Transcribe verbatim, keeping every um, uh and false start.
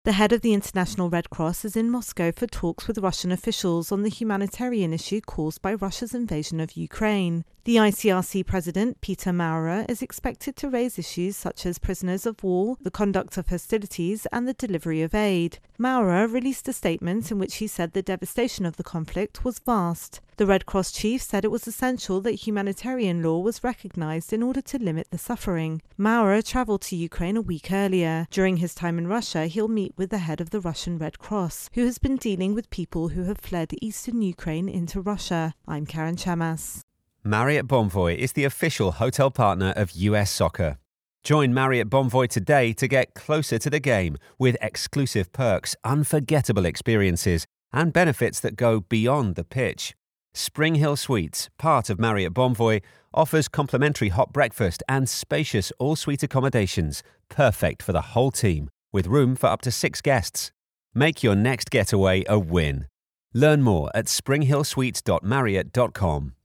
The head of the International Red Cross is in Moscow for talks with Russian officials on the humanitarian issue caused by Russia's invasion of Ukraine. The I C R C president, Peter Maurer, is expected to raise issues such as prisoners of war, the conduct of hostilities, and the delivery of aid. Maurer released a statement in which he said the devastation of the conflict was vast. The Red Cross chief said it was essential that humanitarian law was recognized in order to limit the suffering. Maurer traveled to Ukraine a week earlier. During his time in Russia, he'll meet with the head of the Russian Red Cross, who has been dealing with people who have fled eastern Ukraine into Russia. I'm Karen Chamas. Marriott Bonvoy is the official hotel partner of U S Soccer. Join Marriott Bonvoy today to get closer to the game with exclusive perks, unforgettable experiences, and benefits that go beyond the pitch. Spring Hill Suites, part of Marriott Bonvoy, offers complimentary hot breakfast and spacious all-suite accommodations, perfect for the whole team, with room for up to six guests. Make your next getaway a win. Learn more at spring hill suites dot marriott dot com.